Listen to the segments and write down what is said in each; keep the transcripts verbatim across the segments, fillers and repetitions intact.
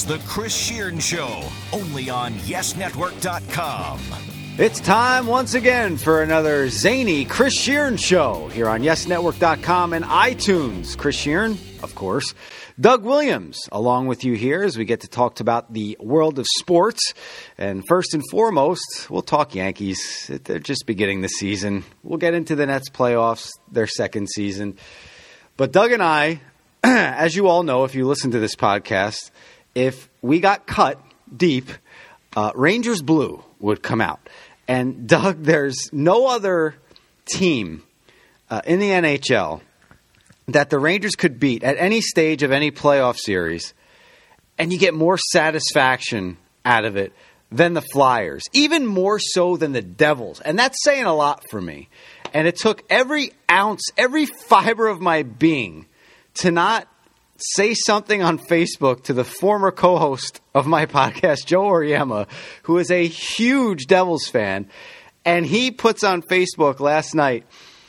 The Chris Sheeran Show, only on yes network dot com. It's time once again for another zany Chris Sheeran Show here on yes network dot com and iTunes. Chris Sheeran, of course. Doug Williams, along with you here as we get to talk about the world of sports. And first and foremost, we'll talk Yankees. They're just beginning the season. We'll get into the Nets playoffs, their second season. But Doug and I, as you all know, if you listen to this podcast, if we got cut deep, uh, Rangers Blue would come out. And Doug, there's no other team uh, in the N H L that the Rangers could beat at any stage of any playoff series, and you get more satisfaction out of it than the Flyers, even more so than the Devils. And that's saying a lot for me. And it took every ounce, every fiber of my being to not say something on Facebook to the former co-host of my podcast, Joe Oriema, who is a huge Devils fan. And he puts on Facebook last night,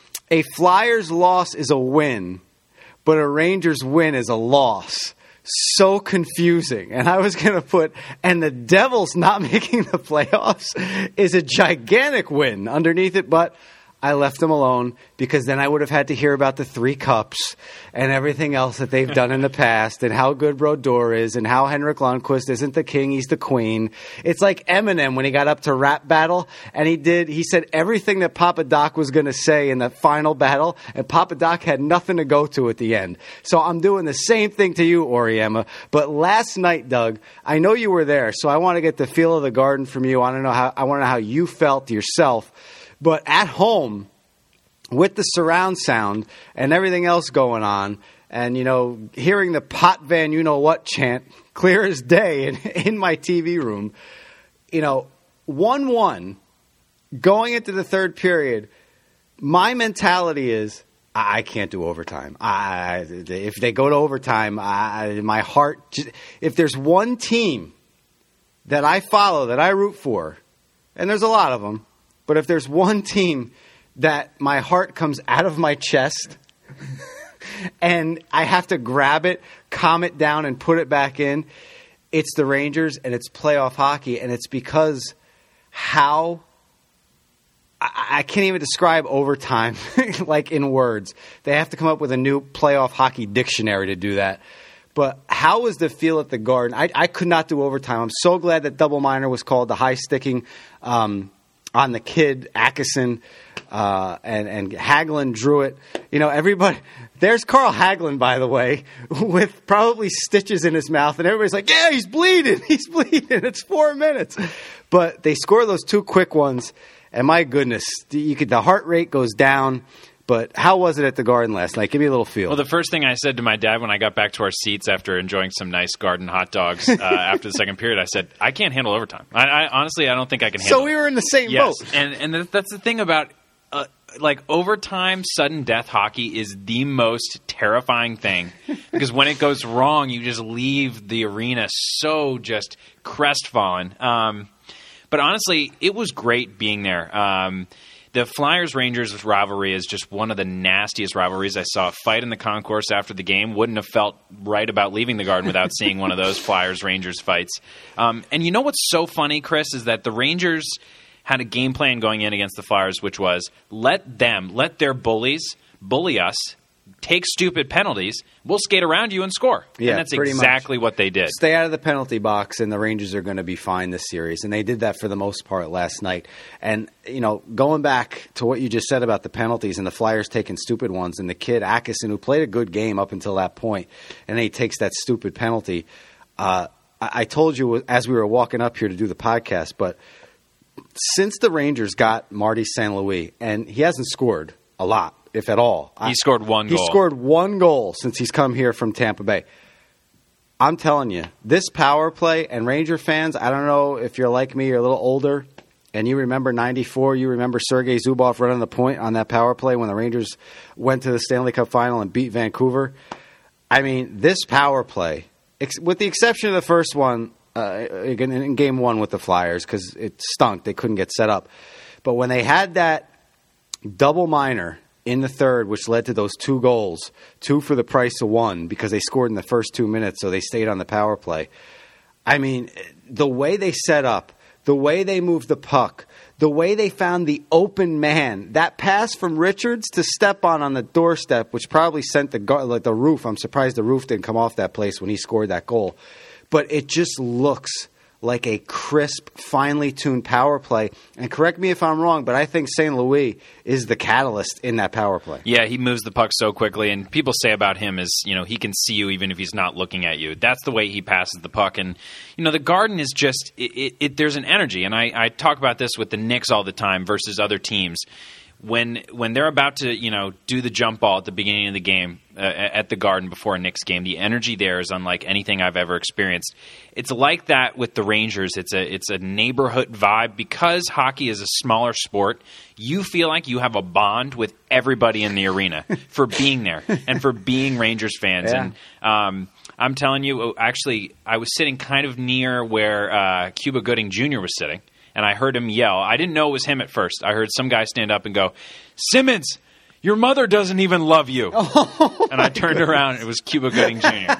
a Flyers loss is a win, but a Rangers win is a loss. So confusing. And I was going to put, and the Devils not making the playoffs is a gigantic win underneath it, but I left them alone because then I would have had to hear about the three cups and everything else that they've done in the past and how good Brodeur is and how Henrik Lundqvist isn't the king, he's the queen. It's like Eminem when he got up to rap battle and he did, he said everything that Papa Doc was going to say in the final battle, and Papa Doc had nothing to go to at the end. So I'm doing the same thing to you, Oriema. But last night, Doug, I know you were there, so I want to get the feel of the garden from you. I don't know how, I want to know how you felt yourself. But at home, with the surround sound and everything else going on, and, you know, hearing the Pot Van you-know-what chant clear as day in, in my T V room, you know, one one, going into the third period, my mentality is, I can't do overtime. I, if they go to overtime, I, my heart, just, if there's one team that I follow, that I root for, and there's a lot of them, but if there's one team that my heart comes out of my chest and I have to grab it, calm it down, and put it back in, it's the Rangers, and it's playoff hockey. And it's because how I, I can't even describe overtime like in words. They have to come up with a new playoff hockey dictionary to do that. But how was the feel at the Garden? I, I could not do overtime. I'm so glad that double minor was called, the high sticking um on the kid, Atkinson, uh, and, and Hagelin drew it. You know, everybody, there's Carl Hagelin, by the way, with probably stitches in his mouth, and everybody's like, yeah, he's bleeding, he's bleeding, it's four minutes. But they score those two quick ones, and my goodness, you could, the heart rate goes down. But how was it at the Garden last night? Give me a little feel. Well, the first thing I said to my dad when I got back to our seats after enjoying some nice Garden hot dogs uh, after the second period, I said, I can't handle overtime. I, I honestly, I don't think I can handle it. So we were in the same yes. boat. And, and that's the thing about, uh, like, overtime sudden death hockey is the most terrifying thing. Because when it goes wrong, you just leave the arena so just crestfallen. Um, but honestly, it was great being there. Um The Flyers-Rangers rivalry is just one of the nastiest rivalries. I saw a fight in the concourse after the game. Wouldn't have felt right about leaving the Garden without seeing one of those Flyers-Rangers fights. Um, and you know what's so funny, Chris, is that the Rangers had a game plan going in against the Flyers, which was let them, let their bullies bully us, take stupid penalties, we'll skate around you and score. Yeah, and that's pretty exactly much what they did. Stay out of the penalty box, and the Rangers are going to be fine this series. And they did that for the most part last night. And, you know, going back to what you just said about the penalties and the Flyers taking stupid ones, and the kid, Atkinson, who played a good game up until that point, and then he takes that stupid penalty. Uh, I-, I told you as we were walking up here to do the podcast, but since the Rangers got Marty Saint Louis, and he hasn't scored a lot, if at all. He scored one goal. He scored one goal since he's come here from Tampa Bay. I'm telling you, this power play, and Ranger fans, I don't know if you're like me, you're a little older, and you remember ninety-four, you remember Sergei Zubov running the point on that power play when the Rangers went to the Stanley Cup final and beat Vancouver. I mean, this power play, ex- with the exception of the first one uh, in, in game one with the Flyers, because it stunk. They couldn't get set up. But when they had that double minor in the third, which led to those two goals, two for the price of one because they scored in the first two minutes, so they stayed on the power play. I mean, the way they set up, the way they moved the puck, the way they found the open man, that pass from Richards to Stepan on the doorstep, which probably sent the like the roof. I'm surprised the roof didn't come off that place when he scored that goal. But it just looks like a crisp, finely tuned power play. And correct me if I'm wrong, but I think Saint Louis is the catalyst in that power play. Yeah, he moves the puck so quickly, and people say about him is, you know, he can see you even if he's not looking at you. That's the way he passes the puck. And, you know, the Garden is just, it, it, it, there's an energy. And I, I talk about this with the Knicks all the time versus other teams. When when they're about to, you know, do the jump ball at the beginning of the game uh, at the Garden before a Knicks game, the energy there is unlike anything I've ever experienced. It's like that with the Rangers. It's a it's a neighborhood vibe. Because hockey is a smaller sport, you feel like you have a bond with everybody in the arena for being there and for being Rangers fans. Yeah. And um, I'm telling you, actually, I was sitting kind of near where uh, Cuba Gooding Junior was sitting. And I heard him yell. I didn't know it was him at first. I heard some guy stand up and go, "Simmons, your mother doesn't even love you." Oh, and I turned around. And it was Cuba Gooding Junior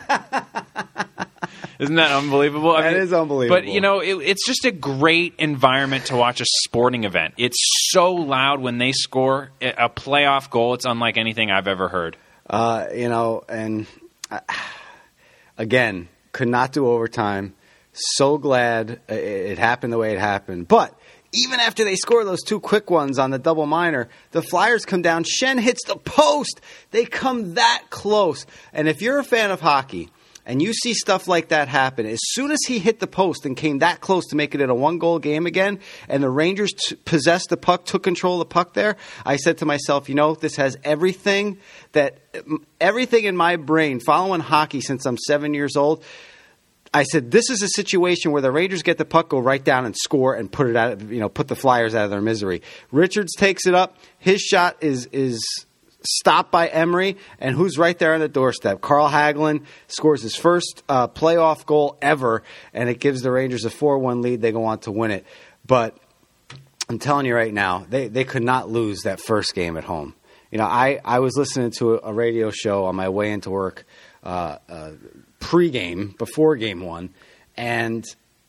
Isn't that unbelievable? I That mean, is unbelievable. But, you know, it, it's just a great environment to watch a sporting event. It's so loud when they score a playoff goal. It's unlike anything I've ever heard. Uh, you know, and uh, again, could not do overtime. So glad it happened the way it happened. But even after they score those two quick ones on the double minor, the Flyers come down. Schenn hits the post. They come that close. And if you're a fan of hockey and you see stuff like that happen, as soon as he hit the post and came that close to make it in a one-goal game again, and the Rangers t- possessed the puck, took control of the puck there, I said to myself, you know, this has everything that everything in my brain following hockey since I'm seven years old. I said, this is a situation where the Rangers get the puck, go right down and score and put it out, you know, put the Flyers out of their misery. Richards takes it up. His shot is is stopped by Emery, and who's right there on the doorstep? Carl Hagelin scores his first uh, playoff goal ever, and it gives the Rangers a four one lead. They go on to win it. But I'm telling you right now, they, they could not lose that first game at home. You know, I, I was listening to a, a radio show on my way into work uh, uh pre-game, before game one, and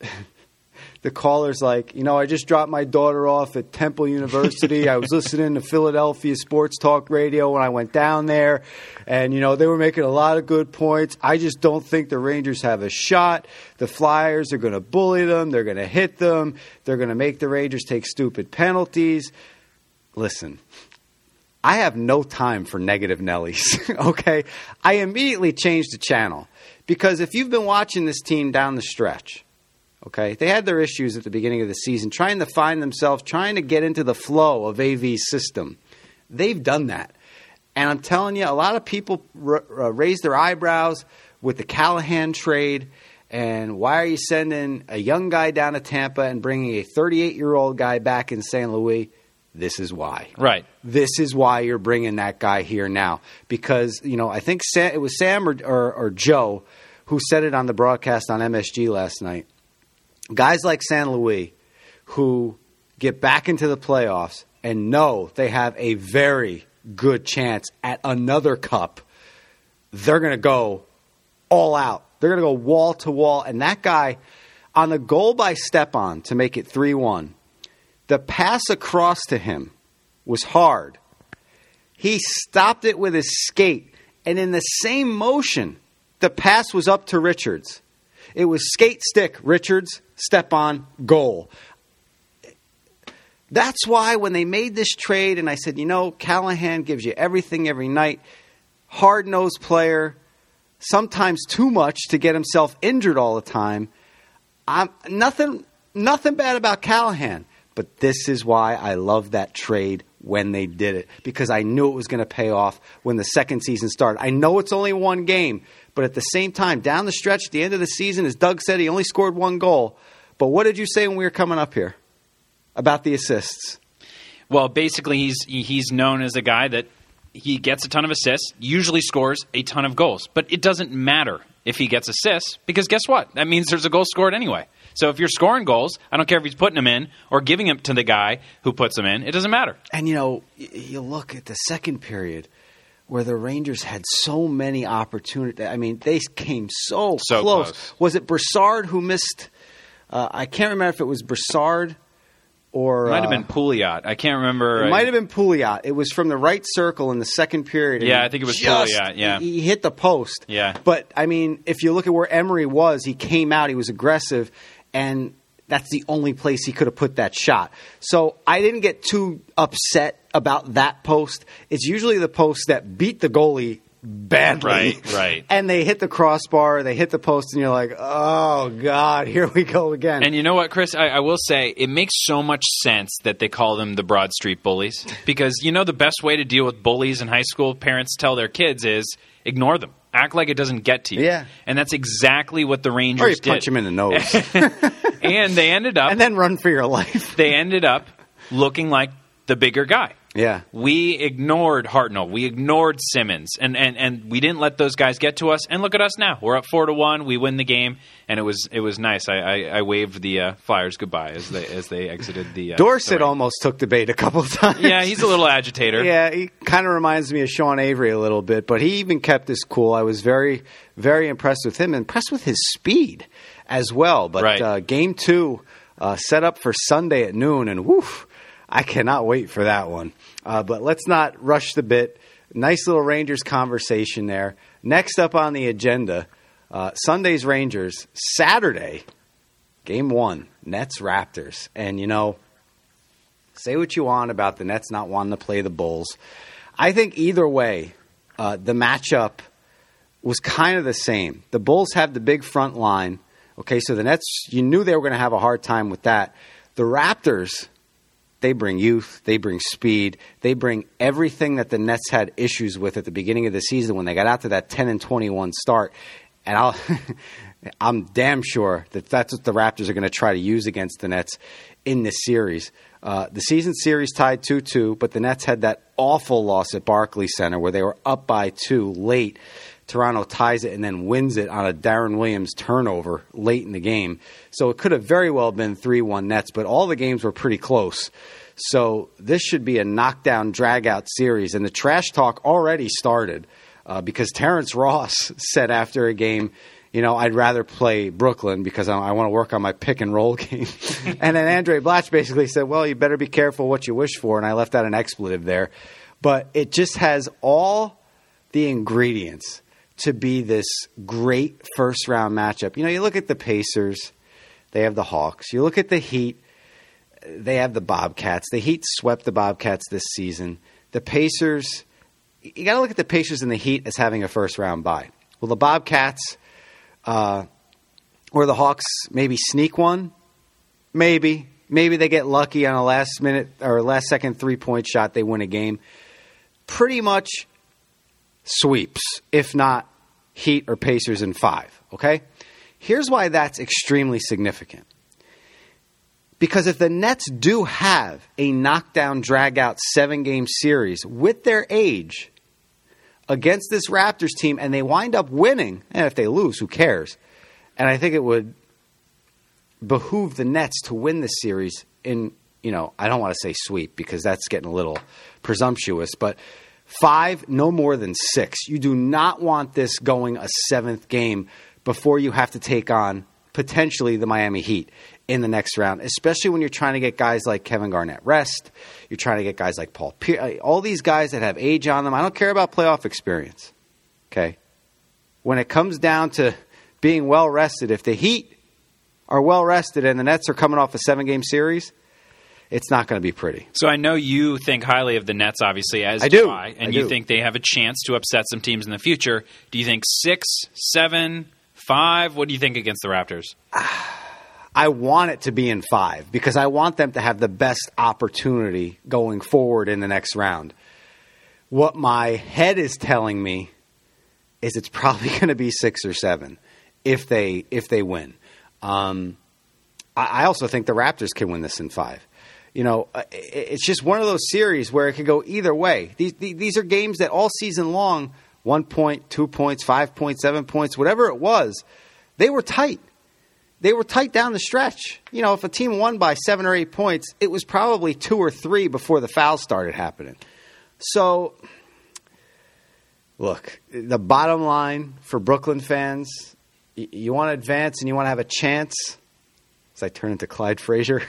the caller's like, you know, I just dropped my daughter off at Temple University. I was listening to Philadelphia Sports Talk Radio when I went down there, and, you know, they were making a lot of good points. I just don't think the Rangers have a shot. The Flyers are going to bully them. They're going to hit them. They're going to make the Rangers take stupid penalties. Listen, I have no time for negative Nellies, okay? I immediately changed the channel. Because if you've been watching this team down the stretch, okay, they had their issues at the beginning of the season, trying to find themselves, trying to get into the flow of A V's system. They've done that. And I'm telling you, a lot of people r- r- raise their eyebrows with the Callahan trade. And why are you sending a young guy down to Tampa and bringing a thirty-eight-year-old guy back in Saint Louis? This is why. Right. This is why you're bringing that guy here now. Because, you know, I think Sam, it was Sam or, or, or Joe who said it on the broadcast on M S G last night. Guys like Saint Louis who get back into the playoffs and know they have a very good chance at another cup, they're going to go all out. They're going to go wall to wall. And that guy, on the goal by Stepan to make it three one, the pass across to him was hard. He stopped it with his skate, and in the same motion, the pass was up to Richards. It was skate, stick, Richards, Stepan, goal. That's why when they made this trade, and I said, you know, Callahan gives you everything every night, hard-nosed player, sometimes too much to get himself injured all the time. I'm nothing, nothing bad about Callahan. But this is why I love that trade when they did it, because I knew it was going to pay off when the second season started. I know it's only one game, but at the same time, down the stretch, at the end of the season, as Doug said, he only scored one goal. But what did you say when we were coming up here about the assists? Well, basically, he's he's known as a guy that he gets a ton of assists, usually scores a ton of goals. But it doesn't matter if he gets assists, because guess what? That means there's a goal scored anyway. So if you're scoring goals, I don't care if he's putting them in or giving them to the guy who puts them in. It doesn't matter. And, you know, you look at the second period. where the Rangers had so many opportunities. I mean, they came so, so close. close. Was it Broussard who missed? Uh, I can't remember if it was Broussard or It might have uh, been Pouliot. I can't remember. It might have been Pouliot. It was from the right circle in the second period. Yeah, and I think it was just- Pouliot, yeah. He, he hit the post. Yeah. But, I mean, if you look at where Emery was, he came out, he was aggressive, and that's the only place he could have put that shot. So I didn't get too upset about that post. It's usually the post that beat the goalie badly. Right, right. And they hit the crossbar, they hit the post, and you're like, oh, God, here we go again. And you know what, Chris? I, I will say it makes so much sense that they call them the Broad Street Bullies because, you know, the best way to deal with bullies in high school, parents tell their kids is ignore them. Act like it doesn't get to you. Yeah. And that's exactly what the Rangers or you did. punch him in the nose. And they ended up and then run for your life. they ended up looking like the bigger guy. Yeah. We ignored Hartnell. We ignored Simmons. And, and, and we didn't let those guys get to us. And look at us now. We're up four to one. We win the game. And it was it was nice. I, I, I waved the uh, Flyers goodbye as they as they exited the uh, Dorsett the almost took the bait a couple of times. Yeah, he's a little agitator. Yeah, he kind of reminds me of Sean Avery a little bit, but he even kept his cool. I was very, very impressed with him, impressed with his speed as well. But Right. uh, game two uh, set up for Sunday at noon, and woof, I cannot wait for that one. Uh, but let's not rush the bit. Nice little Rangers conversation there. Next up on the agenda, uh, Sunday's Rangers. Saturday, game one, Nets Raptors. And, you know, say what you want about the Nets not wanting to play the Bulls. I think either way, uh, the matchup was kind of the same. The Bulls have the big front line. Okay, so the Nets, you knew they were going to have a hard time with that. The Raptors, they bring youth, they bring speed, they bring everything that the Nets had issues with at the beginning of the season when they got out to that ten and twenty-one start. And I'll, I'm damn sure that that's what the Raptors are going to try to use against the Nets in this series. Uh, the season series tied two two, but the Nets had that awful loss at Barclays Center where they were up by two late. Toronto ties it and then wins it on a Darren Williams turnover late in the game. So it could have very well been three one Nets, but all the games were pretty close. So this should be a knockdown, drag-out series. And the trash talk already started uh, because Terrence Ross said after a game, you know, I'd rather play Brooklyn because I, I want to work on my pick-and-roll game. And then Andre Blatch basically said, well, you better be careful what you wish for. And I left out an expletive there. But it just has all the ingredients to be this great first-round matchup. You know, you look at the Pacers, they have the Hawks. You look at the Heat, they have the Bobcats. The Heat swept the Bobcats this season. The Pacers, you got to look at the Pacers and the Heat as having a first-round bye. Well, the Bobcats uh, or the Hawks maybe sneak one? Maybe. Maybe they get lucky on a last-minute or last-second three-point shot. They win a game. Pretty much sweeps, if not Heat or Pacers in five, okay? Here's why that's extremely significant. Because if the Nets do have a knockdown, drag-out seven-game series with their age against this Raptors team and they wind up winning, and if they lose, who cares? And I think it would behoove the Nets to win this series in, you know, I don't want to say sweep because that's getting a little presumptuous, but five, no more than six. You do not want this going a seventh game before you have to take on potentially the Miami Heat in the next round, especially when you're trying to get guys like Kevin Garnett rest. You're trying to get guys like Paul Pierce, all these guys that have age on them. I don't care about playoff experience, okay? When it comes down to being well-rested, if the Heat are well-rested and the Nets are coming off a seven-game series, it's not going to be pretty. So I know you think highly of the Nets, obviously, as I do. I, and I you do. think they have a chance to upset some teams in the future. Do you think six, seven, five? What do you think against the Raptors? I want it to be in five because I want them to have the best opportunity going forward in the next round. What my head is telling me is it's probably going to be six or seven if they if they win. Um, I, I also think the Raptors can win this in five. You know, it's just one of those series where it could go either way. These these are games that all season long, one point, two points, five points, seven points, whatever it was, they were tight. They were tight down the stretch. You know, if a team won by seven or eight points, it was probably two or three before the fouls started happening. So Look, the bottom line for Brooklyn fans, y- you want to advance and you want to have a chance. As I turn into Clyde Frazier.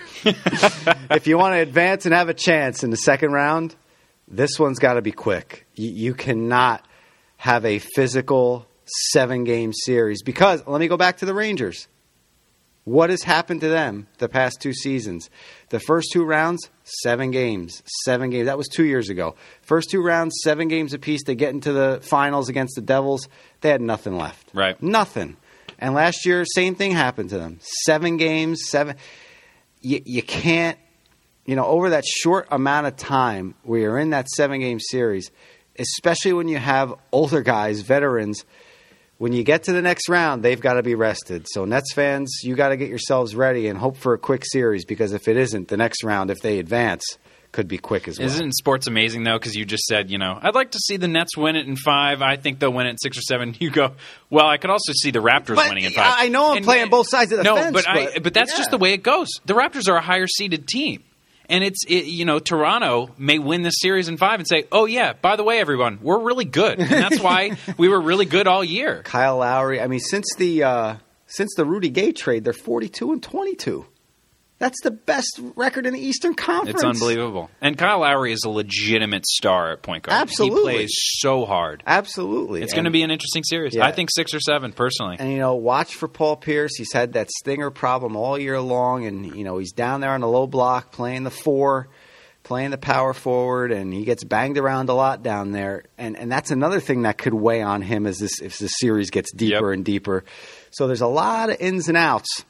If you want to advance and have a chance in the second round, this one's got to be quick. Y- you cannot have a physical seven-game series because, let me go back to the Rangers. What has happened to them the past two seasons? The first two rounds, seven games. Seven games. That was two years ago. First two rounds, seven games apiece. They get into the finals against the Devils. They had nothing left. Right. Nothing. And last year, same thing happened to them. Seven games, seven. You, you can't, you know, over that short amount of time where you're in that seven-game series, especially when you have older guys, veterans, when you get to the next round, they've got to be rested. So Nets fans, you got to get yourselves ready and hope for a quick series because if it isn't, the next round, if they advance, could be quick as well. Isn't sports amazing, though? Because you just said, you know, I'd like to see the Nets win it in five. I think they'll win it in six or seven. You go, well, I could also see the Raptors but winning in five. I know I'm and, playing both sides of the no, fence. but, but, I, but that's yeah. just the way it goes. The Raptors are a higher-seeded team. And it's, it, you know, Toronto may win this series in five and say, oh, yeah, by the way, everyone, we're really good. And that's why we were really good all year. Kyle Lowry, I mean, since the uh, since the Rudy Gay trade, they're forty-two and twenty-two. That's the best record in the Eastern Conference. It's unbelievable. And Kyle Lowry is a legitimate star at point guard. Absolutely. He plays so hard. Absolutely. It's going to be an interesting series. Yeah. I think six or seven, personally. And, you know, watch for Paul Pierce. He's had that stinger problem all year long. And, you know, he's down there on the low block playing the four, playing the power forward, and he gets banged around a lot down there. And and that's another thing that could weigh on him as this if the series gets deeper Yep. and deeper. So there's a lot of ins and outs.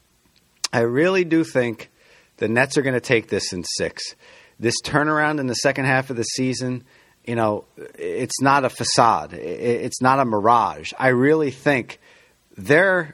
I really do think the Nets are going to take this in six. This turnaround in the second half of the season, you know, it's not a facade. It's not a mirage. I really think they're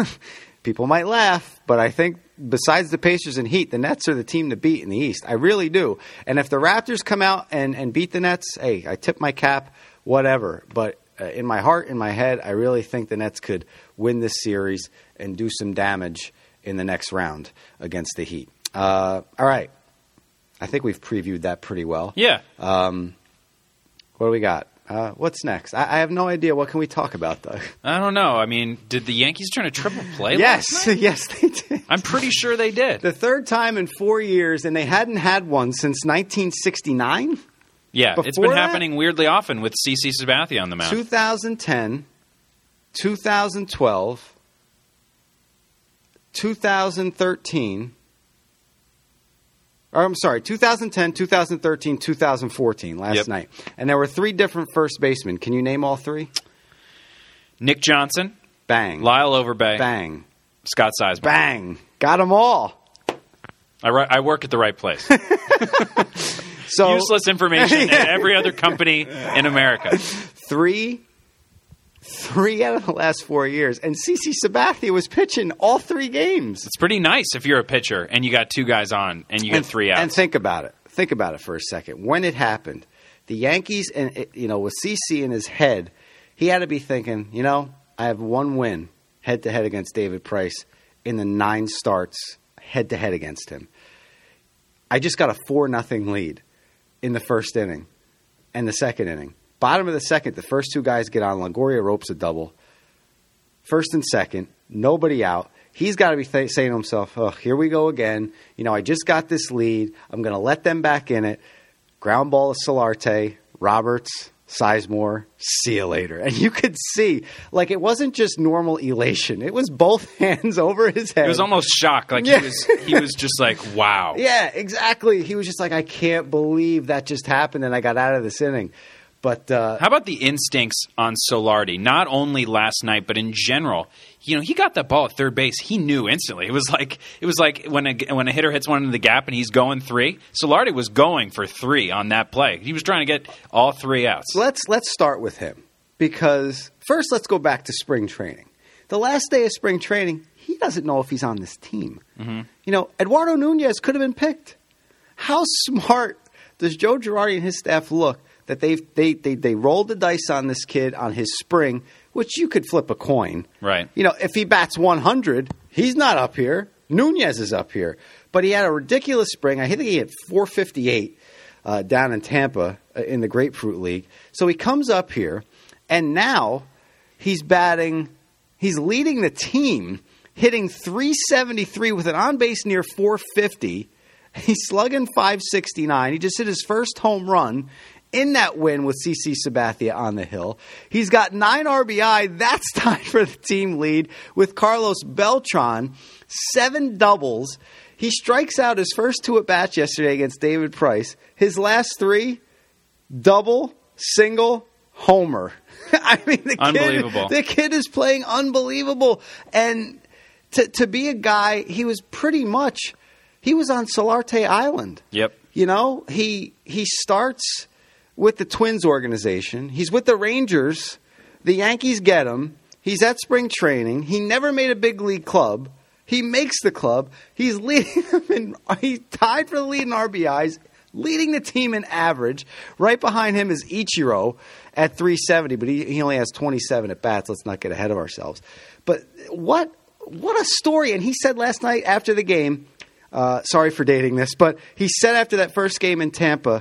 – people might laugh, but I think besides the Pacers and Heat, the Nets are the team to beat in the East. I really do. And if the Raptors come out and, and beat the Nets, hey, I tip my cap, whatever. But uh, in my heart, in my head, I really think the Nets could win this series and do some damage in the next round against the Heat. Uh, all right. I think we've previewed that pretty well. Yeah. Um, what do we got? Uh, what's next? I, I have no idea. What can we talk about, Doug? I don't know. I mean, did the Yankees turn a triple play Yes. last night? Yes, they did. I'm pretty sure they did. The third time in four years, and they hadn't had one since nineteen sixty-nine? Yeah, it's Before been that? happening weirdly often with C C Sabathia on the mound. twenty ten, twenty twelve, twenty thirteen, or I'm sorry, twenty ten, twenty thirteen, twenty fourteen, last Yep. night. And there were three different first basemen. Can you name all three? Nick Johnson, Bang. Lyle Overbay, Bang. Scott Sizemore. Bang. Got them all. I, ri- I work at the right place. So Useless information at every other company in America. three, three out of the last four years. And C C Sabathia was pitching all three games. It's pretty nice if you're a pitcher and you got two guys on and you get and, three outs. And think about it. Think about it for a second. When it happened, the Yankees, and it, you know, with C C in his head, he had to be thinking, you know, I have one win head to head against David Price in the nine starts head to head against him. I just got a four nothing lead in the first inning and the second inning. Bottom of the second, the first two guys get on. Longoria ropes a double. First and second, nobody out. He's got to be th- saying to himself, oh, here we go again. You know, I just got this lead. I'm going to let them back in it. Ground ball to Solarte, Roberts, Sizemore, see you later. And you could see, like, it wasn't just normal elation. It was both hands over his head. It was almost shock. Like Yeah. he was he was just like, wow. Yeah, exactly. He was just like, I can't believe that just happened and I got out of this inning. But uh, How about the instincts on Solardi? Not only last night, but in general. You know, he got that ball at third base. He knew instantly. It was like it was like when a when a hitter hits one in the gap and he's going three. Solardi was going for three on that play. He was trying to get all three outs. let's let's start with him because first let's go back to spring training. The last day of spring training, he doesn't know if he's on this team. Mm-hmm. You know, Eduardo Nunez could have been picked. How smart does Joe Girardi and his staff look that they've, they they they rolled the dice on this kid on his spring, which you could flip a coin. Right. You know, if he bats one hundred, he's not up here. Nunez is up here. But he had a ridiculous spring. I think he hit four fifty-eight. uh, down in Tampa uh, in the Grapefruit League. So he comes up here, and now he's batting, he's leading the team, hitting three seventy-three with an on-base near four fifty. He's slugging five sixty-nine. He just hit his first home run in that win with CeCe Sabathia on the hill. He's got nine R B I. That's tied for the team lead with Carlos Beltran. Seven doubles. He strikes out his first two at-bats yesterday against David Price. His last three, double, single, homer. I mean, the unbelievable. Kid, the kid is playing unbelievable. And to, to be a guy, he was pretty much, he was on Solarte Island. Yep. You know, he he starts with the Twins organization. He's with the Rangers. The Yankees get him. He's at spring training. He never made a big league club. He makes the club. He's leading them in, he's tied for the lead in R B Is, leading the team in average. Right behind him is Ichiro at three seventy, but he, he only has twenty-seven at bats. Let's not get ahead of ourselves. But what what a story. And he said last night after the game, uh, sorry for dating this, but he said after that first game in Tampa,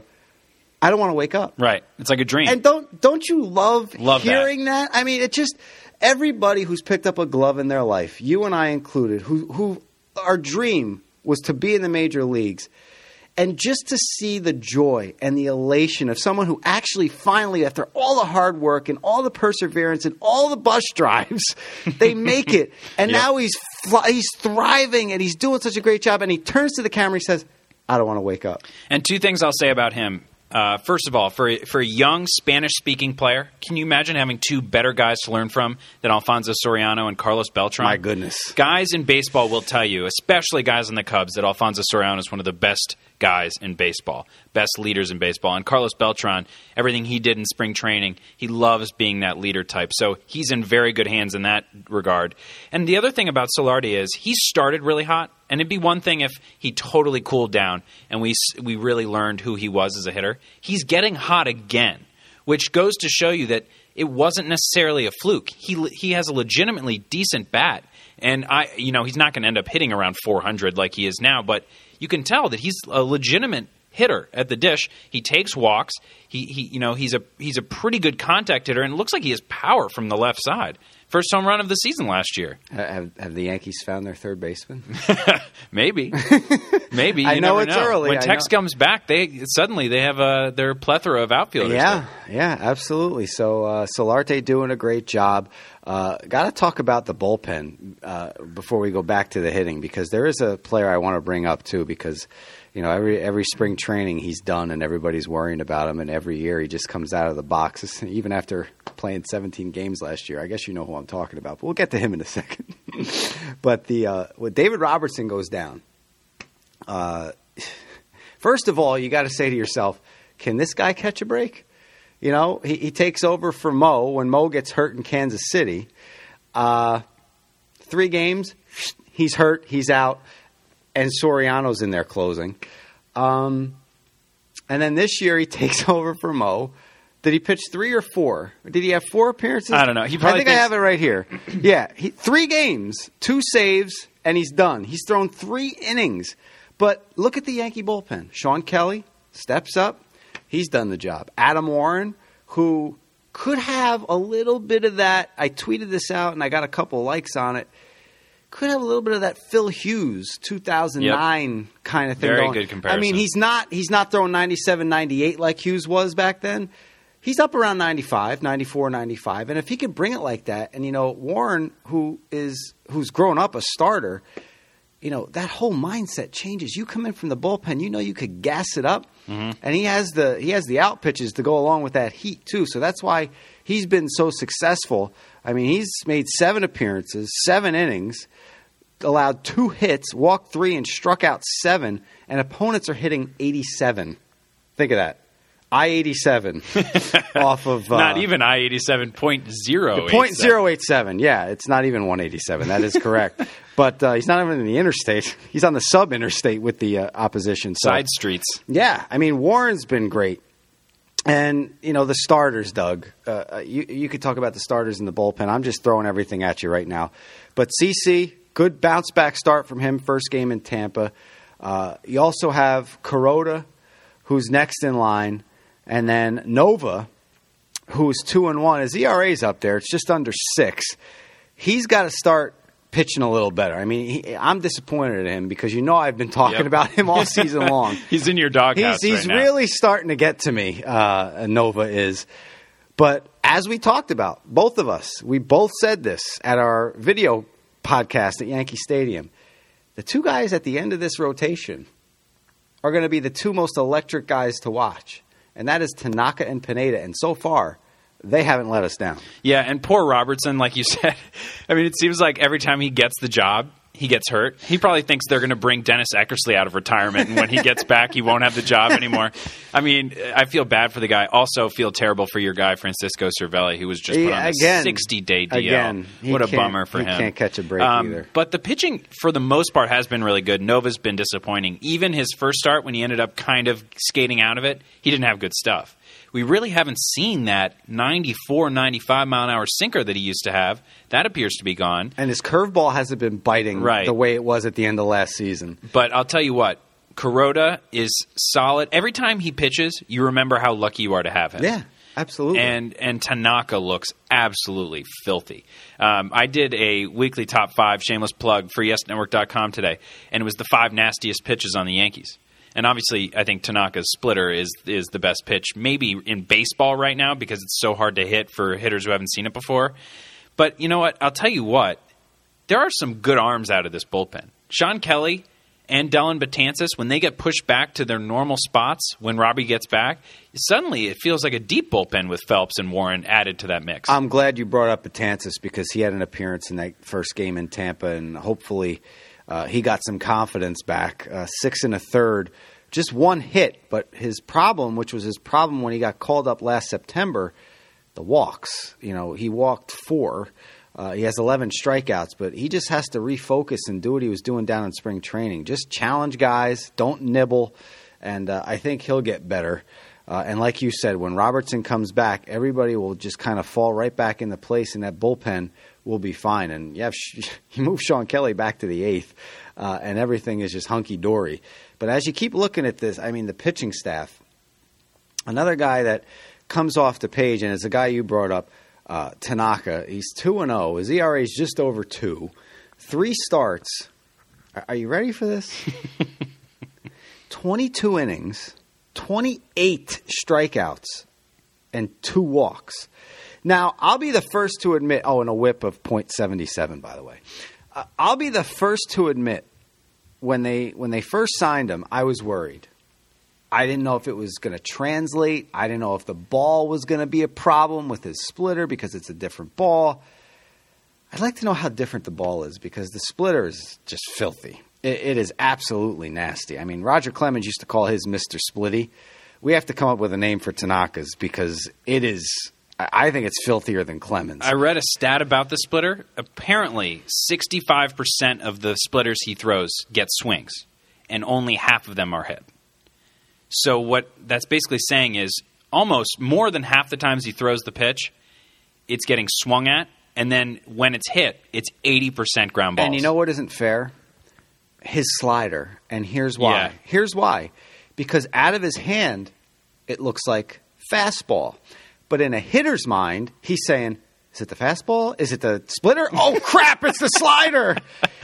I don't want to wake up. Right. It's like a dream. And don't don't you love, love hearing that. that? I mean, it just everybody who's picked up a glove in their life, you and I included, who who our dream was to be in the major leagues. And just to see the joy and the elation of someone who actually finally, after all the hard work and all the perseverance and all the bus drives, they make it. And yep. now he's fly, he's thriving and he's doing such a great job. And he turns to the camera and he says, I don't want to wake up. And two things I'll say about him. Uh, first of all, for a, for a young Spanish-speaking player, can you imagine having two better guys to learn from than Alfonso Soriano and Carlos Beltran? My goodness. Guys in baseball will tell you, especially guys in the Cubs, that Alfonso Soriano is one of the best guys in baseball, best leaders in baseball. And Carlos Beltran, everything he did in spring training, he loves being that leader type. So he's in very good hands in that regard. And the other thing about Solarte is he started really hot. And it'd be one thing if he totally cooled down and we we really learned who he was as a hitter. He's getting hot again, which goes to show you that it wasn't necessarily a fluke. He he has a legitimately decent bat, and I you know he's not going to end up hitting around four hundred like he is now, but you can tell that he's a legitimate hitter at the dish. He takes walks. He he you know he's a he's a pretty good contact hitter, and it looks like he has power from the left side. First home run of the season last year. Have, have the Yankees found their third baseman? Maybe, maybe. You I know never it's know. early. When I Tex know. comes back, they suddenly they have a their plethora of outfielders. Yeah, there. yeah, absolutely. So uh, Solarte doing a great job. Uh, Got to talk about the bullpen uh, before we go back to the hitting, because there is a player I want to bring up too, because you know every every spring training he's done and everybody's worrying about him, and every year he just comes out of the box, even after playing seventeen games last year. I guess you know who I'm talking about, but we'll get to him in a second. But the uh, when David Robertson goes down, uh, first of all, you got to say to yourself, can this guy catch a break? You know, he, he takes over for Mo when Mo gets hurt in Kansas City. Uh, three games, he's hurt, he's out, and Soriano's in there closing. Um, and then this year he takes over for Mo. Did he pitch three or four? Did he have four appearances? I don't know. He I probably think thinks- I have it right here. Yeah, he, three games, two saves, and he's done. He's thrown three innings. But look at the Yankee bullpen. Sean Kelly steps up. He's done the job. Adam Warren, who could have a little bit of that. I tweeted this out, and I got a couple likes on it. Could have a little bit of that Phil Hughes two thousand nine yep. kind of thing. Very going. good comparison. I mean, he's not he's not throwing ninety-seven, ninety-eight like Hughes was back then. He's up around ninety-five, ninety-four, ninety-five. And if he could bring it like that, and, you know, Warren, who is who's grown up a starter, you know, that whole mindset changes. You come in from the bullpen, you know you could gas it up. Mm-hmm. And he has the he has the out pitches to go along with that heat, too. So that's why he's been so successful. I mean, he's made seven appearances, seven innings, allowed two hits, walked three, and struck out seven. And opponents are hitting eighty-seven. Think of that. I eighty-seven off of uh, not even I eighty-seven point zero point zero eight seven. Yeah, it's not even one eighty-seven. That is correct. But uh, he's not even in the interstate. He's on the sub interstate with the uh, opposition so, side streets. Yeah, I mean Warren's been great, and you know the starters, Doug. Uh, you you could talk about the starters in the bullpen. I'm just throwing everything at you right now. But CeCe, good bounce back start from him. First game in Tampa. Uh, you also have Kuroda, who's next in line, and then Nova, who's two and one. His E R A's up there; it's just under six. He's got to start pitching a little better. I mean, he, I'm disappointed in him because you know I've been talking Yep. about him all season long. He's in your doghouse. He's, he's right now. really starting to get to me. Uh, Nova is, but as we talked about, both of us, we both said this at our video podcast at Yankee Stadium. The two guys at the end of this rotation are going to be the two most electric guys to watch, and that is Tanaka and Pineda. And so far, they haven't let us down. Yeah, and poor Robertson, like you said. I mean, it seems like every time he gets the job, he gets hurt. He probably thinks they're going to bring Dennis Eckersley out of retirement, and when he gets back, he won't have the job anymore. I mean, I feel bad for the guy. Also feel terrible for your guy, Francisco Cervelli, who was just put on a Again, sixty-day D L. again, he What a can't- bummer for he him. can't catch a break Um, either. But the pitching, for the most part, has been really good. Nova's been disappointing. Even his first start, when he ended up kind of skating out of it, he didn't have good stuff. We really haven't seen that ninety-four, ninety-five mile an hour sinker that he used to have. That appears to be gone. And his curveball hasn't been biting Right. the way it was at the end of last season. But I'll tell you what, Kuroda is solid. Every time he pitches, you remember how lucky you are to have him. Yeah, absolutely. And and Tanaka looks absolutely filthy. Um, I did a weekly top five, shameless plug, for yes network dot com today, and it was the five nastiest pitches on the Yankees. And obviously, I think Tanaka's splitter is is the best pitch, maybe in baseball right now, because it's so hard to hit for hitters who haven't seen it before. But you know what? I'll tell you what. There are some good arms out of this bullpen. Sean Kelly and Dellin Betances, when they get pushed back to their normal spots when Robbie gets back, suddenly it feels like a deep bullpen with Phelps and Warren added to that mix. I'm glad you brought up Betances because he had an appearance in that first game in Tampa, and hopefully uh, he got some confidence back. Uh, six and a third, just one hit, but his problem, which was his problem when he got called up last September, the walks. You know, he walked four. Uh, he has eleven strikeouts, but he just has to refocus and do what he was doing down in spring training. Just challenge guys, don't nibble, and uh, I think he'll get better. Uh, and like you said, when Robertson comes back, everybody will just kind of fall right back into place, and that bullpen will be fine. And you have you move Sean Kelly back to the eighth, uh, and everything is just hunky-dory. But as you keep looking at this, I mean, the pitching staff, another guy that comes off the page, and it's a guy you brought up, Uh, Tanaka, he's two and oh. His E R A is just over two. Three starts. Are, are you ready for this? twenty-two innings, twenty-eight strikeouts, and two walks. Now, I'll be the first to admit, oh, and a whip of point seven seven, by the way. Uh, I'll be the first to admit, when they when they first signed him, I was worried. I didn't know if it was going to translate. I didn't know if the ball was going to be a problem with his splitter because it's a different ball. I'd like to know how different the ball is because the splitter is just filthy. It, it is absolutely nasty. I mean, Roger Clemens used to call his Mister Splitty. We have to come up with a name for Tanaka's because it is, I think it's filthier than Clemens. I read a stat about the splitter. Apparently, sixty-five percent of the splitters he throws get swings, and only half of them are hit. So what that's basically saying is almost more than half the times he throws the pitch, it's getting swung at, and then when it's hit, it's eighty percent ground balls. And you know what isn't fair? His slider. And here's why. Yeah. Here's why. Because out of his hand, it looks like fastball. But in a hitter's mind, he's saying, is it the fastball? Is it the splitter? Oh, crap, it's the slider.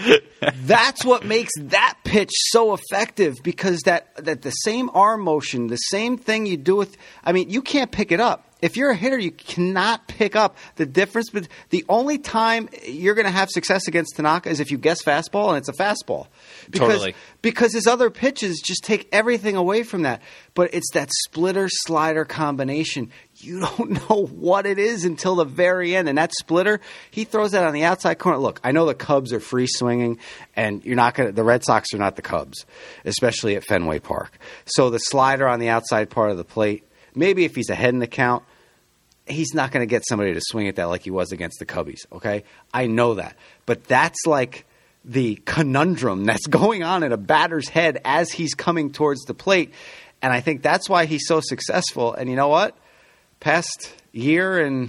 That's what makes that pitch so effective because that, that the same arm motion, the same thing you do with – I mean, you can't pick it up. If you're a hitter, you cannot pick up the difference. But the only time you're going to have success against Tanaka is if you guess fastball and it's a fastball. Because, Totally. Because his other pitches just take everything away from that. But it's that splitter-slider combination. You don't know what it is until the very end. And that splitter, he throws that on the outside corner. Look, I know the Cubs are free swinging, and you're not going to. The Red Sox are not the Cubs, especially at Fenway Park. So the slider on the outside part of the plate, maybe if he's ahead in the count, he's not going to get somebody to swing at that like he was against the Cubbies. Okay, I know that, but that's like the conundrum that's going on in a batter's head as he's coming towards the plate, and I think that's why he's so successful. And you know what? Past year and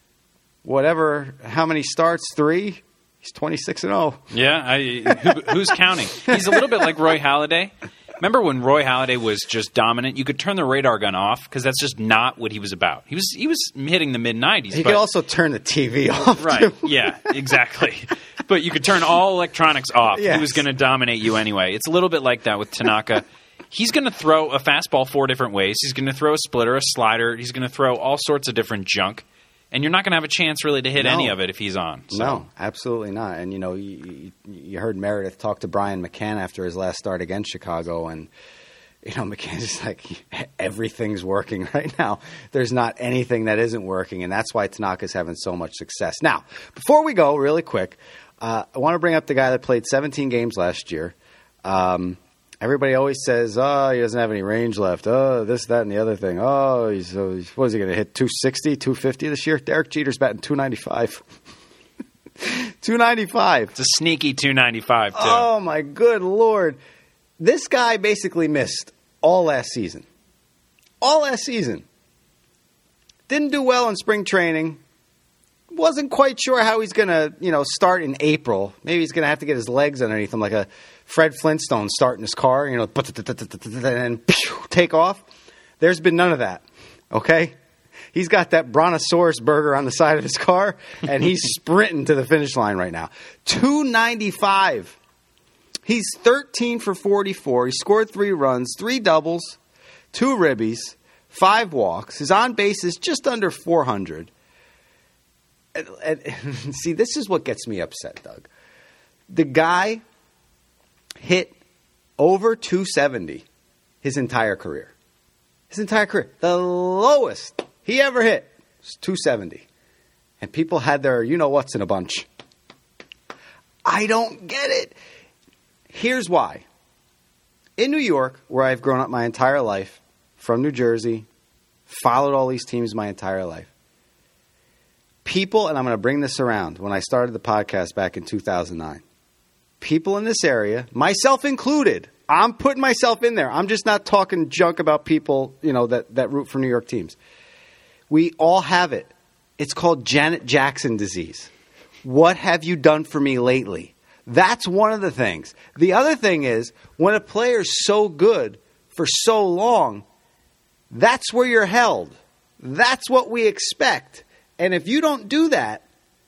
whatever, how many starts? Three. He's twenty-six and oh. Yeah, I, who, who's counting? He's a little bit like Roy Halladay. Remember when Roy Halladay was just dominant? You could turn the radar gun off because that's just not what he was about. He was he was hitting the mid nineties. He but, could also turn the T V off. Right, too. yeah, exactly. But you could turn all electronics off. Yes. He was going to dominate you anyway. It's a little bit like that with Tanaka. He's going to throw a fastball four different ways. He's going to throw a splitter, a slider. He's going to throw all sorts of different junk. And you're not going to have a chance really to hit No. any of it if he's on. So. No, absolutely not. And, you know, you, you, you heard Meredith talk to Brian McCann after his last start against Chicago, and, you know, McCann's just like, everything's working right now. There's not anything that isn't working, and that's why Tanaka's having so much success. Now, before we go, really quick, uh, I want to bring up the guy that played seventeen games last year. Um Everybody always says, oh, he doesn't have any range left. Oh, this, that, and the other thing. Oh, he's, uh, he's what is he going to hit, two sixty, two fifty this year? Derek Jeter's batting two ninety-five. two ninety-five. It's a sneaky two ninety-five, too. Oh, my good Lord. This guy basically missed all last season. All last season. Didn't do well in spring training. Wasn't quite sure how he's going to, you know, start in April. Maybe he's going to have to get his legs underneath him like a Fred Flintstone starting his car, you know, and take off. There's been none of that, okay? He's got that Brontosaurus burger on the side of his car, and he's sprinting to the finish line right now. two ninety-five. He's thirteen for forty-four. He scored three runs, three doubles, two ribbies, five walks. His on base is just under four hundred. And, and, see, this is what gets me upset, Doug. The guy hit over two seventy his entire career. His entire career. The lowest he ever hit was two seventy. And people had their you-know-whats in a bunch. I don't get it. Here's why. In New York, where I've grown up my entire life, from New Jersey, followed all these teams my entire life, people, and I'm going to bring this around, when I started the podcast back in two thousand nine, people in this area, myself included, I'm putting myself in there. I'm just not talking junk about people, you know, that, that root for New York teams. We all have it. It's called Janet Jackson disease. What have you done for me lately? That's one of the things. The other thing is, when a player's so good for so long, that's where you're held. That's what we expect. And if you don't do that,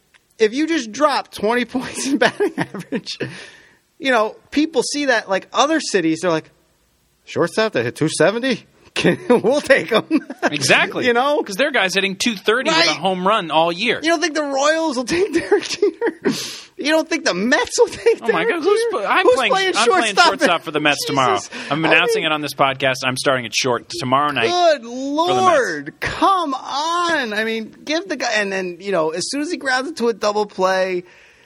if you just drop twenty points in batting average, you know, people see that like other cities, they're like, shortstop that hit two seventy? We'll take them. Exactly. You know? Because their guy's hitting two thirty Right. with a home run all year. You don't think the Royals will take Derek Jeter? You don't think the Mets will take Oh Derek my God! Jeter? Who's, I'm Who's playing. playing I'm shortstop? playing shortstop for the Mets Jesus. tomorrow. I'm I announcing mean, it on this podcast. I'm starting at short tomorrow night. Good Mets. Lord, come on! I mean, give the guy, and then you know, as soon as he grounds into a double play,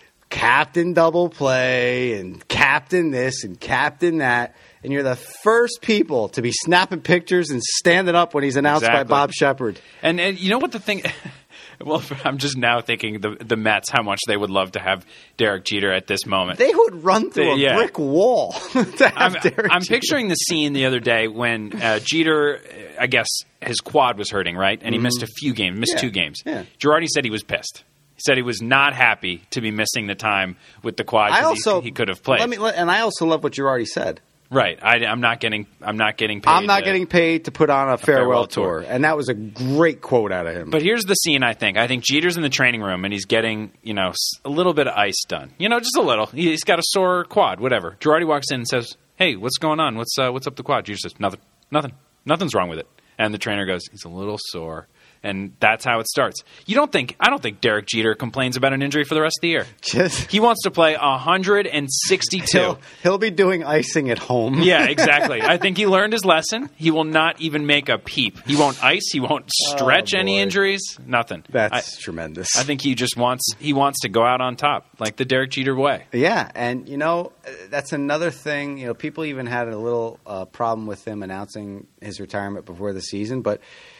captain double play, and captain this and captain that, and you're the first people to be snapping pictures and standing up when he's announced Exactly. by Bob Shepard. And, and you know what the thing? Well, I'm just now thinking the the Mets, how much they would love to have Derek Jeter at this moment. They would run through a Yeah. brick wall to have I'm, Derek I'm Jeter. picturing the scene the other day when uh, Jeter, I guess his quad was hurting, right? And he missed a few games, missed Yeah. two games. Yeah. Girardi said he was pissed. He said he was not happy to be missing the time with the quad I because also he, he could have played. Let me, and I also love what Girardi said. Right. I, I'm not getting. I'm not getting paid. I'm not to- getting paid to put on a, farewell, farewell tour. tour. And that was a great quote out of him. But here's the scene. I think. I think Jeter's in the training room and he's getting, you know, s- a little bit of ice done. You know, just a little. He- He's got a sore quad. Whatever. Girardi walks in and says, "Hey, what's going on? What's uh, what's up the quad?" Jeter says, "Nothing. Nothing. Nothing's wrong with it." And the trainer goes, "He's a little sore." And that's how it starts. You don't think? I don't think Derek Jeter complains about an injury for the rest of the year. Just He wants to play one hundred sixty-two. he'll, he'll be doing icing at home. Yeah, exactly. I think he learned his lesson. He will not even make a peep. He won't ice. He won't stretch Oh, any boy. injuries. Nothing. That's I, tremendous. I think he just wants he wants to go out on top, like the Derek Jeter way. Yeah, and you know uh, that's another thing. You know, people even had a little uh, problem with him announcing his retirement before the season, but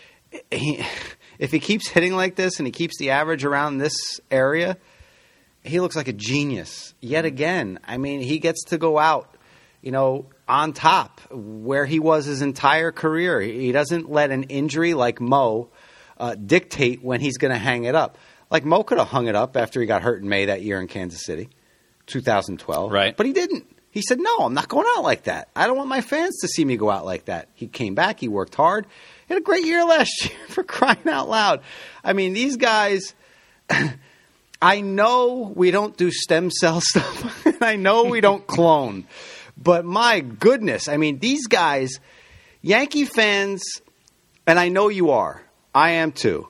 he, if he keeps hitting like this and he keeps the average around this area, he looks like a genius yet again. I mean, he gets to go out, you know, on top where he was his entire career. He doesn't let an injury like Mo uh, dictate when he's going to hang it up. Like Mo could have hung it up after he got hurt in May that year in Kansas City, two thousand twelve. Right. But he didn't. He said, no, I'm not going out like that. I don't want my fans to see me go out like that. He came back. He worked hard. He had a great year last year, for crying out loud. I mean, these guys, I know we don't do stem cell stuff. And I know we don't clone. But my goodness, I mean, these guys, Yankee fans, and I know you are. I am too.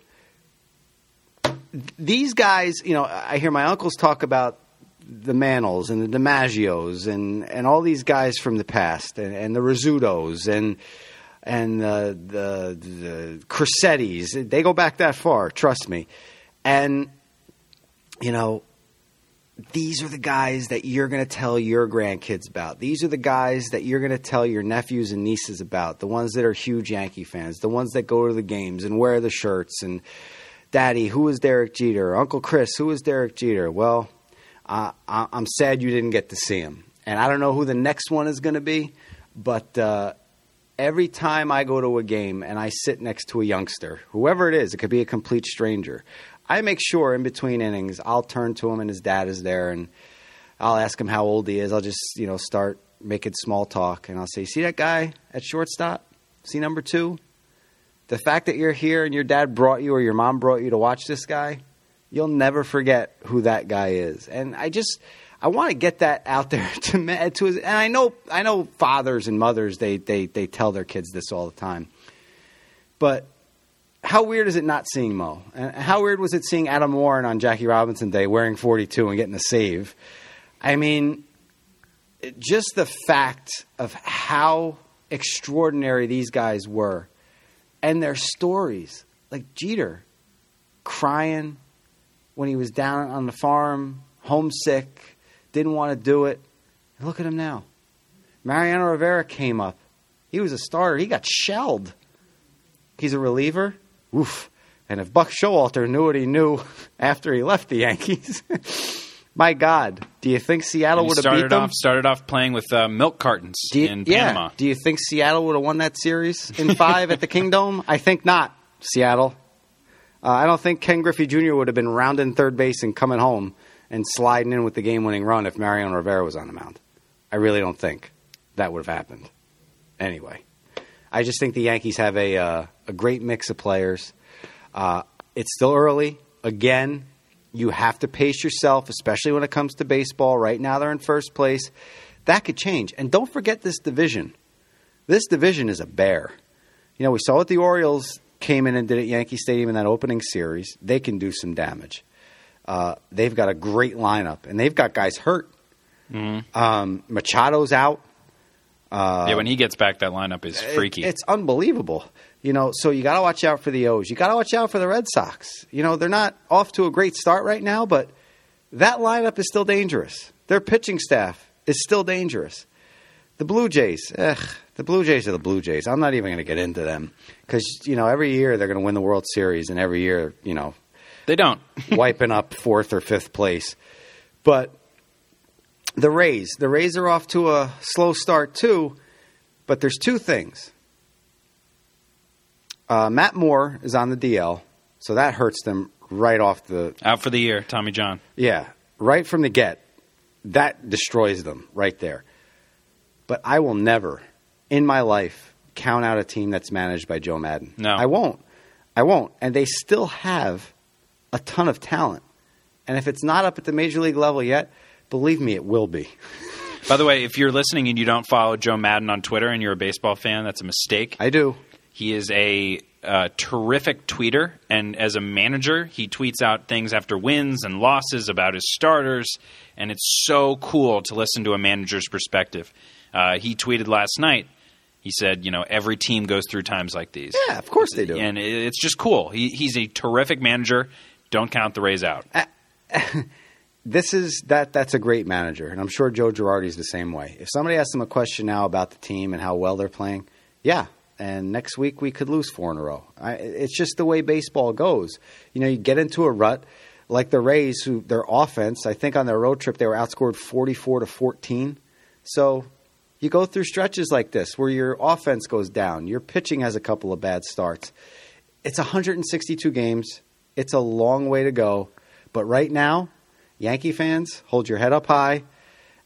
These guys, you know, I hear my uncles talk about the Mantles and the DiMaggios and, and all these guys from the past, and, and the Rizzutos and and uh, the the Crissettis. They go back that far, trust me. And you know, these are the guys that you're going to tell your grandkids about. These are the guys that you're going to tell your nephews and nieces about. The ones that are huge Yankee fans, the ones that go to the games and wear the shirts. And Daddy, who is Derek Jeter? Uncle Chris, who is Derek Jeter? Well, Uh, I'm sad you didn't get to see him. And I don't know who the next one is going to be, but uh, every time I go to a game and I sit next to a youngster, whoever it is, it could be a complete stranger, I make sure in between innings I'll turn to him and his dad is there, and I'll ask him how old he is. I'll just, you know, start making small talk, and I'll say, see that guy at shortstop? See number two? The fact that you're here and your dad brought you or your mom brought you to watch this guy, you'll never forget who that guy is. And I just, I want to get that out there to, to his, and I know, I know fathers and mothers, they, they, they tell their kids this all the time. But how weird is it not seeing Mo? And how weird was it seeing Adam Warren on Jackie Robinson Day wearing forty-two and getting a save? I mean, it, just the fact of how extraordinary these guys were and their stories, like Jeter crying when he was down on the farm, homesick, didn't want to do it. And look at him now. Mariano Rivera came up. He was a starter. He got shelled. He's a reliever. Oof. And if Buck Showalter knew what he knew after he left the Yankees, my God, do you think Seattle would have beat them? Off, started off playing with uh, milk cartons you, in yeah. Panama. Do you think Seattle would have won that series in five at the Kingdome? I think not, Seattle. Uh, I don't think Ken Griffey Junior would have been rounding third base and coming home and sliding in with the game-winning run if Mariano Rivera was on the mound. I really don't think that would have happened. Anyway, I just think the Yankees have a uh, a great mix of players. Uh, it's still early. Again, you have to pace yourself, especially when it comes to baseball. Right now they're in first place. That could change. And don't forget this division. This division is a bear. You know, we saw what the Orioles came in and did at Yankee Stadium in that opening series. They can do some damage. Uh, they've got a great lineup, and they've got guys hurt. Mm-hmm. Um, Machado's out. Uh, yeah, when he gets back, that lineup is freaky. It, it's unbelievable. You know, so you got to watch out for the O's. You got to watch out for the Red Sox. You know, they're not off to a great start right now, but that lineup is still dangerous. Their pitching staff is still dangerous. The Blue Jays, ugh, the Blue Jays are the Blue Jays. I'm not even going to get into them because, you know, every year they're going to win the World Series, and every year, you know, they don't. wiping up fourth or fifth place. But the Rays, the Rays are off to a slow start too, but there's two things. Uh, Matt Moore is on the D L, so that hurts them right off the... Out for the year, Tommy John. Yeah, right from the get. That destroys them right there. But I will never, in my life, count out a team that's managed by Joe Madden. No. I won't. I won't. And they still have a ton of talent. And if it's not up at the major league level yet, believe me, it will be. By the way, if you're listening and you don't follow Joe Madden on Twitter and you're a baseball fan, that's a mistake. I do. He is a uh, terrific tweeter, and as a manager, he tweets out things after wins and losses about his starters, and it's so cool to listen to a manager's perspective. Uh, he tweeted last night, he said, you know, every team goes through times like these. Yeah, of course they do. And it's just cool. He, he's a terrific manager. Don't count the Rays out. Uh, this is that. That's a great manager, and I'm sure Joe Girardi's the same way. If somebody asks him a question now about the team and how well they're playing, yeah, and next week we could lose four in a row. I, it's just the way baseball goes. You know, you get into a rut like the Rays, who their offense, I think on their road trip they were outscored forty-four to fourteen. So you go through stretches like this where your offense goes down, your pitching has a couple of bad starts. It's one hundred sixty-two games. It's a long way to go. But right now, Yankee fans, hold your head up high.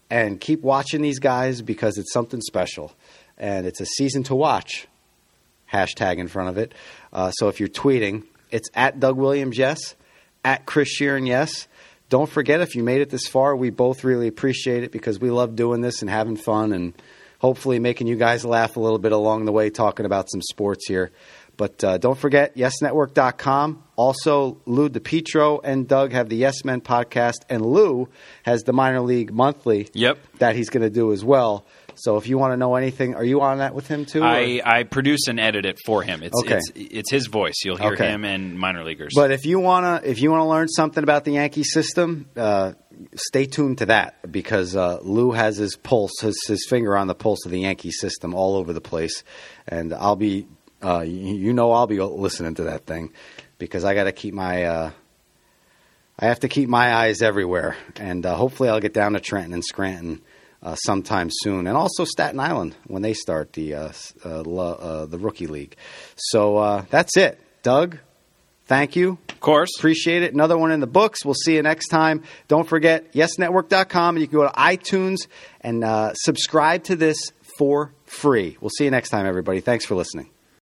and keep watching these guys because it's something special. And it's a season to watch. Hashtag in front of it. Uh, so if you're tweeting, it's at Doug Williams, yes. At Chris Sheeran, yes. Don't forget, if you made it this far, we both really appreciate it because we love doing this and having fun and hopefully making you guys laugh a little bit along the way, talking about some sports here. But uh, don't forget, yes network dot com. Also, Lou DiPietro and Doug have the Yes Men podcast, and Lou has the Minor League Monthly Yep. that he's going to do as well. So if you want to know anything, are you on that with him too? I, I produce and edit it for him. It's, Okay. it's it's his voice. You'll hear Okay. him and minor leaguers. But if you wanna if you wanna learn something about the Yankee system, uh, stay tuned to that because uh, Lou has his pulse, his, his finger on the pulse of the Yankee system all over the place, and I'll be, uh, you, you know, I'll be listening to that thing because I got to keep my, uh, I have to keep my eyes everywhere, and uh, hopefully I'll get down to Trenton and Scranton. Uh, sometime soon, and also Staten Island when they start the uh, uh, uh, the rookie league. So uh, that's it, Doug. Thank you. Of course. Appreciate it. Another one in the books. We'll see you next time. Don't forget yes network dot com, and you can go to iTunes and uh, subscribe to this for free. We'll see you next time, everybody. Thanks for listening.